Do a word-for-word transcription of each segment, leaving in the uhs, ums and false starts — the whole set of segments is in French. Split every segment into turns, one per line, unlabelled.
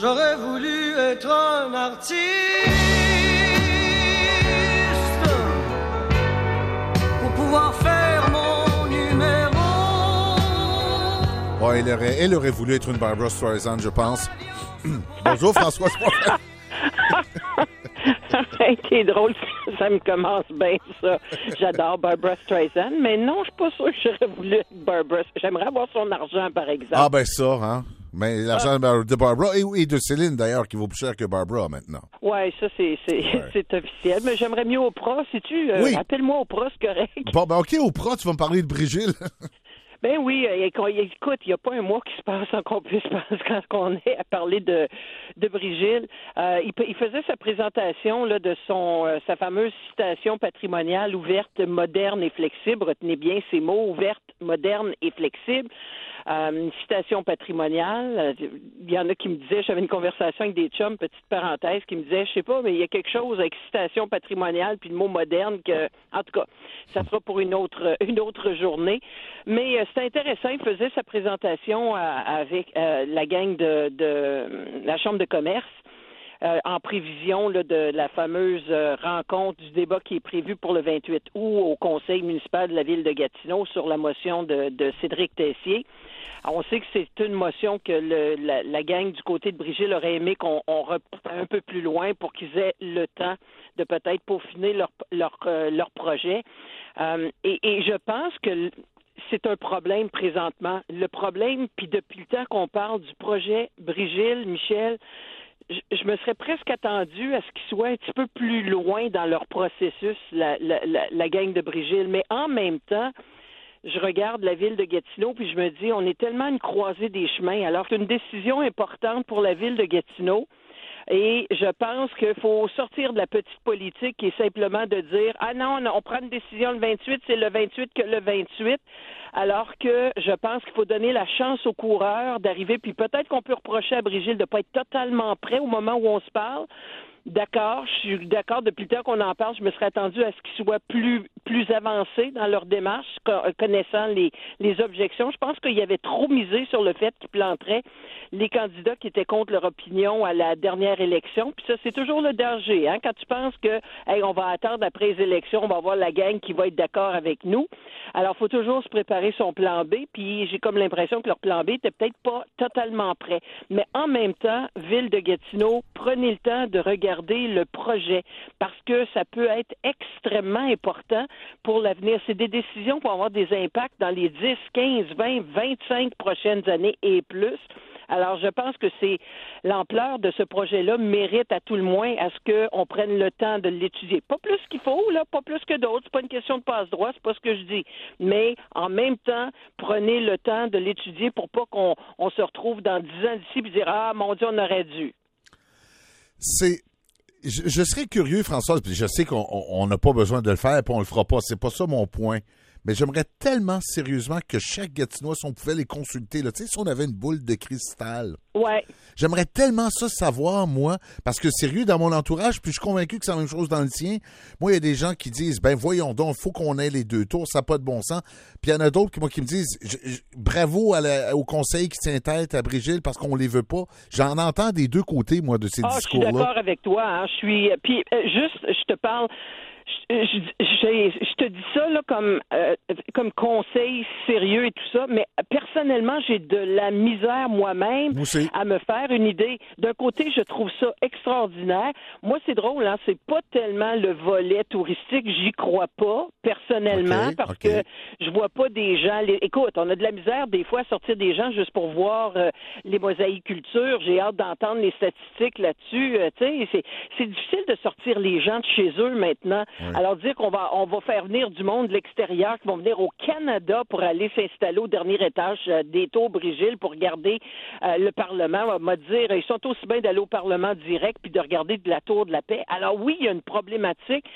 J'aurais voulu être un artiste pour pouvoir faire mon numéro.
Ouais, elle aurait, elle aurait voulu être une Barbra Streisand, je pense. Bonjour, François.
C'est drôle, ça me commence bien, ça. J'adore Barbra Streisand, mais non, je suis pas sûre que j'aurais voulu être Barbra. J'aimerais avoir son argent, par exemple.
Ah, ben ça, hein? Mais l'argent ah. de Barbra et, et de Céline, d'ailleurs, qui vaut plus cher que Barbra, maintenant.
Oui, ça, c'est, c'est, ouais. c'est officiel. Mais j'aimerais mieux Oprah, si tu euh,
oui.
Appelle-moi Oprah, c'est correct.
Bon, ben OK, Oprah, tu vas me parler de Brigitte.
Ben oui, écoute, il n'y a pas un mois qui se passe sans qu'on puisse penser quand on est à parler de, de Brigitte. Euh, il, il faisait sa présentation là, de son euh, sa fameuse citation patrimoniale ouverte, moderne et flexible. Retenez bien ces mots, ouverte, moderne et flexible. Euh, une citation patrimoniale. Il y en a qui me disaient, j'avais une conversation avec des chums, petite parenthèse, qui me disaient, je sais pas, mais il y a quelque chose avec citation patrimoniale puis le mot moderne que, en tout cas, ça sera pour une autre une autre journée. Mais euh, c'est intéressant. Il faisait sa présentation à, avec euh, la gang de, de la Chambre de commerce. Euh, en prévision là, de la fameuse euh, rencontre du débat qui est prévu pour le vingt-huit août au Conseil municipal de la ville de Gatineau sur la motion de, de Cédric Tessier. Alors, on sait que c'est une motion que le, la, la gang du côté de Brigitte aurait aimé qu'on on reprenne un peu plus loin pour qu'ils aient le temps de peut-être peaufiner leur, leur, euh, leur projet. Euh, et, et je pense que c'est un problème présentement. Le problème, puis depuis le temps qu'on parle du projet Brigitte, Michel, je me serais presque attendu à ce qu'ils soient un petit peu plus loin dans leur processus, la, la, la, la gang de Brigitte. Mais en même temps, je regarde la ville de Gatineau puis je me dis, on est tellement une croisée des chemins, alors qu'une décision importante pour la ville de Gatineau. Et je pense qu'il faut sortir de la petite politique et simplement de dire, ah non, on prend une décision le vingt-huit, c'est le vingt-huit que le vingt-huit. Alors que je pense qu'il faut donner la chance aux coureurs d'arriver, puis peut-être qu'on peut reprocher à Brigitte de ne pas être totalement prêt au moment où on se parle. D'accord, je suis d'accord, depuis le temps qu'on en parle, je me serais attendu à ce qu'ils soient plus plus avancés dans leur démarche, connaissant les, les objections. Je pense qu'il y avait trop misé sur le fait qu'ils planteraient les candidats qui étaient contre leur opinion à la dernière élection. Puis ça, c'est toujours le danger, hein? Quand tu penses que hey, on va attendre après les élections, on va voir la gang qui va être d'accord avec nous. Alors, il faut toujours se préparer son plan B, puis j'ai comme l'impression que leur plan B était peut-être pas totalement prêt. Mais en même temps, Ville de Gatineau, prenez le temps de regarder le projet, parce que ça peut être extrêmement important pour l'avenir. C'est des décisions qui vont avoir des impacts dans les dix, quinze, vingt, vingt-cinq prochaines années et plus. Alors, je pense que c'est l'ampleur de ce projet-là mérite à tout le moins à ce qu'on prenne le temps de l'étudier. Pas plus qu'il faut, là, pas plus que d'autres. C'est pas une question de passe-droit, c'est pas ce que je dis. Mais en même temps, prenez le temps de l'étudier pour pas qu'on on se retrouve dans dix ans d'ici et dire ah mon Dieu, on aurait dû.
C'est je, je serais curieux, Françoise, puis je sais qu'on n'a pas besoin de le faire, puis on le fera pas. C'est pas ça mon point. Mais j'aimerais tellement sérieusement que chaque Gatinois, si on pouvait les consulter, là, tu sais, si on avait une boule de cristal.
Ouais.
J'aimerais tellement ça savoir, moi, parce que sérieux, dans mon entourage, puis je suis convaincu que c'est la même chose dans le tien. Moi, il y a des gens qui disent, ben voyons donc, il faut qu'on ait les deux tours, ça n'a pas de bon sens. Puis il y en a d'autres qui, moi, qui me disent, je, je, bravo à la, au conseil qui tient tête à Brigitte parce qu'on les veut pas. J'en entends des deux côtés, moi, de ces
ah,
discours-là.
Je suis d'accord avec toi. Hein. Je suis. Puis euh, juste, je te parle. Je, je, je, je te dis ça là comme euh, comme conseil sérieux et tout ça, mais personnellement, j'ai de la misère moi-même
Aussi.
à me faire une idée. D'un côté, je trouve ça extraordinaire. Moi, c'est drôle, hein, c'est pas tellement le volet touristique, j'y crois pas personnellement,
okay,
parce
okay.
que je vois pas des gens. Les, écoute, on a de la misère des fois à sortir des gens juste pour voir euh, les mosaïcultures. J'ai hâte d'entendre les statistiques là-dessus. Euh, tu sais, c'est c'est difficile de sortir les gens de chez eux maintenant.
Oui.
Alors dire qu'on va on va faire venir du monde de l'extérieur qui vont venir au Canada pour aller s'installer au dernier étage euh, des tours Brigitte pour regarder euh, le Parlement, on va dire ils sont aussi bien d'aller au Parlement direct puis de regarder de la tour de la paix. Alors oui, il y a une problématique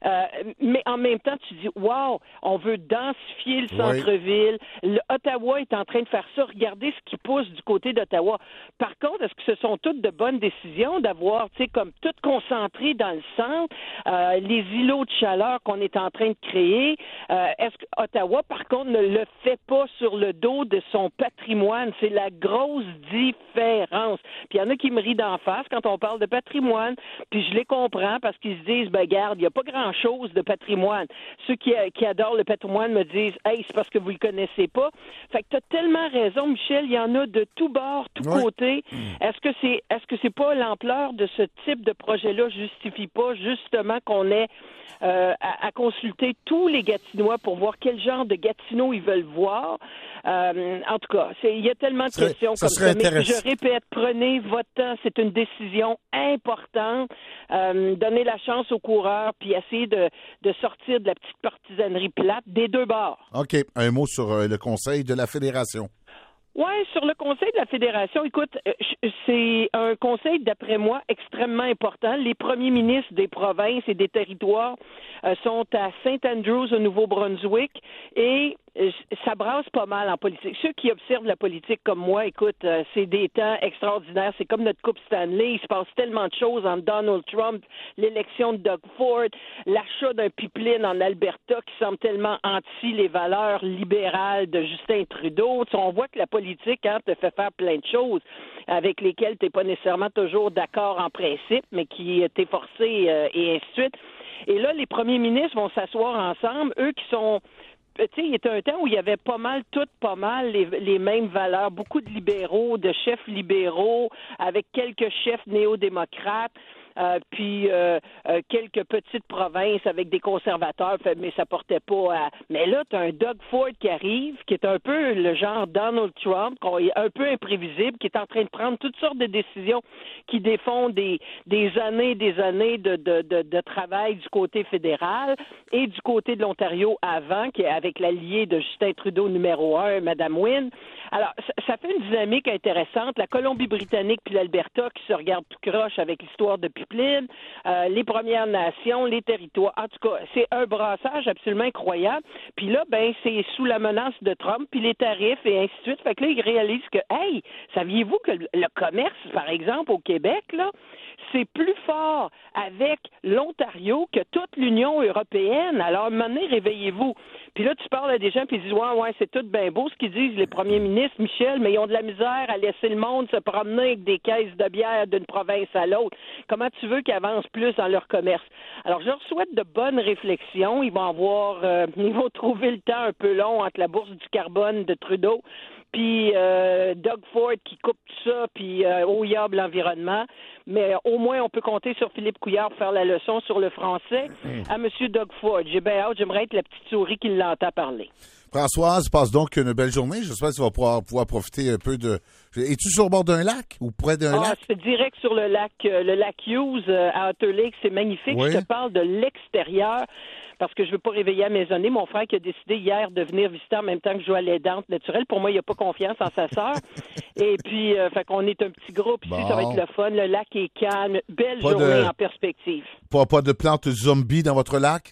Euh, mais en même temps, tu dis, wow, on veut densifier le centre-ville. Le, Ottawa est en train de faire ça. Regardez ce qui pousse du côté d'Ottawa. Par contre, est-ce que ce sont toutes de bonnes décisions d'avoir, tu sais, comme tout concentré dans le centre, euh, les îlots de chaleur qu'on est en train de créer? Euh, est-ce que Ottawa, par contre, ne le fait pas sur le dos de son patrimoine? C'est la grosse différence. Puis il y en a qui me rient d'en face quand on parle de patrimoine, puis je les comprends parce qu'ils se disent, ben garde, il n'y a pas grand-chose de patrimoine. Ceux qui, qui adorent le patrimoine me disent, hey, c'est parce que vous le connaissez pas. Fait que tu as tellement raison, Michel, il y en a de tous bords, tous
oui.
côtés. Est-ce que c'est est-ce que c'est pas l'ampleur de ce type de projet-là justifie pas justement qu'on ait euh, à, à consulter tous les Gatinois pour voir quel genre de Gatineau ils veulent voir? Euh, en tout cas, il y a tellement de
serait,
questions
ça
comme ça. Mais je répète, prenez votre temps. C'est une décision importante. Euh, donnez la chance aux coureurs puis essayez de, de sortir de la petite partisanerie plate des deux bords.
OK. Un mot sur euh, le conseil de la Fédération.
Oui, sur le conseil de la Fédération, écoute, c'est un conseil, d'après moi, extrêmement important. Les premiers ministres des provinces et des territoires euh, sont à Saint Andrews, au Nouveau-Brunswick, et ça brasse pas mal en politique. Ceux qui observent la politique comme moi, écoute, euh, c'est des temps extraordinaires. C'est comme notre Coupe Stanley. Il se passe tellement de choses entre Donald Trump, l'élection de Doug Ford, l'achat d'un pipeline en Alberta qui semble tellement anti les valeurs libérales de Justin Trudeau. Tu sais, on voit que la politique hein, te fait faire plein de choses avec lesquelles tu n'es pas nécessairement toujours d'accord en principe, mais qui t'es forcé euh, et ainsi de suite. Et là, les premiers ministres vont s'asseoir ensemble, eux qui sont... Tu sais, il y a un temps où il y avait pas mal, toutes pas mal les, les mêmes valeurs, beaucoup de libéraux, de chefs libéraux, avec quelques chefs néo-démocrates. Euh, puis euh, euh, quelques petites provinces avec des conservateurs, mais ça portait pas à... Mais là, tu as un Doug Ford qui arrive, qui est un peu le genre Donald Trump, qui est un peu imprévisible, qui est en train de prendre toutes sortes de décisions qui défont des, des années et des années de, de, de, de travail du côté fédéral et du côté de l'Ontario avant, qui est avec l'allié de Justin Trudeau numéro un, Mme Wynne. Alors, ça, ça fait une dynamique intéressante. La Colombie-Britannique puis l'Alberta qui se regardent tout croche avec l'histoire de Pipeline, euh, les Premières Nations, les territoires. En tout cas, c'est un brassage absolument incroyable. Puis là, ben, c'est sous la menace de Trump, puis les tarifs et ainsi de suite. Fait que là, ils réalisent que, hey, saviez-vous que le, le commerce, par exemple, au Québec, là, c'est plus fort avec l'Ontario que toute l'Union européenne. Alors, à un moment donné, réveillez-vous. Puis là, tu parles à des gens puis ils disent « Ouais, ouais, c'est tout bien beau ce qu'ils disent, les premiers ministres, Michel, mais ils ont de la misère à laisser le monde se promener avec des caisses de bière d'une province à l'autre. Comment tu veux qu'ils avancent plus dans leur commerce? » Alors, je leur souhaite de bonnes réflexions. Ils vont avoir, euh, ils vont trouver le temps un peu long entre la bourse du carbone de Trudeau puis euh, Doug Ford qui coupe tout ça, puis euh, au yab l'environnement. Mais euh, au moins, on peut compter sur Philippe Couillard pour faire la leçon sur le français à M. Doug Ford. J'ai bien hâte, j'aimerais être la petite souris qui l'entend parler.
Françoise, passe donc une belle journée. J'espère que tu vas pouvoir, pouvoir profiter un peu de... Es-tu sur le bord d'un lac ou près d'un
ah,
lac?
C'est direct sur le lac, euh, le lac Hughes euh, à Otter Lake. C'est magnifique.
Oui.
Je te parle de l'extérieur parce que je veux pas réveiller à maisonner. Mon frère qui a décidé hier de venir visiter en même temps que je joue à l'aidante naturelle. Pour moi, il n'a pas confiance en sa sœur. Et puis, euh, fait qu'on est un petit groupe ici.
Bon.
Ça va être le fun. Le lac est calme. Belle
Pas
journée
de...
en perspective.
Pas, pas de plantes zombies dans votre lac?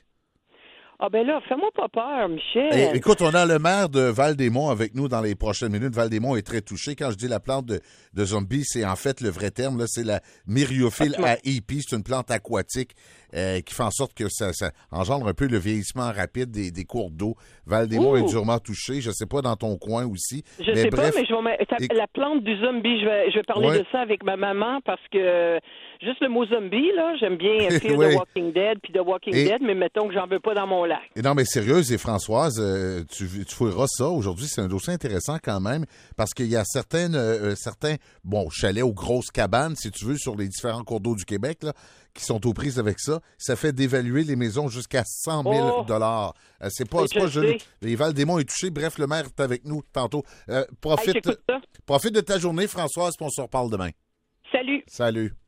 Ah ben là, fais-moi pas peur, Michel.
Eh, écoute, on a le maire de Val-des-Monts avec nous dans les prochaines minutes. Val-des-Monts est très touché. Quand je dis la plante de, de zombie, c'est en fait le vrai terme. Là, c'est la Myriophylle aepi. C'est une plante aquatique euh, qui fait en sorte que ça, ça engendre un peu le vieillissement rapide des, des cours d'eau. Val-des-Monts est durement touché. Je sais pas dans ton coin aussi.
Je
mais
sais
bref,
pas, mais je vais mettre,
et...
la plante du zombie, je vais, je vais parler
ouais.
de ça avec ma maman parce que juste le mot zombie, là, j'aime bien Fear
ouais.
the Walking Dead puis The Walking
et...
Dead, mais mettons que j'en veux pas dans mon lac.
Et non, mais sérieuse, et Françoise, euh, tu, tu fouilleras ça. Aujourd'hui, c'est un dossier intéressant quand même parce qu'il y a certaines, euh, certains, bon, chalets ou grosses cabanes, si tu veux, sur les différents cours d'eau du Québec, là, qui sont aux prises avec ça. Ça fait dévaluer les maisons jusqu'à cent mille dollars. Oh. Euh, c'est pas, c'est pas joli. Les Val-des-Monts est touché. Bref, le maire est avec nous tantôt. Euh, profite,
hey,
profite de ta journée, Françoise, puis on se reparle demain.
Salut.
Salut.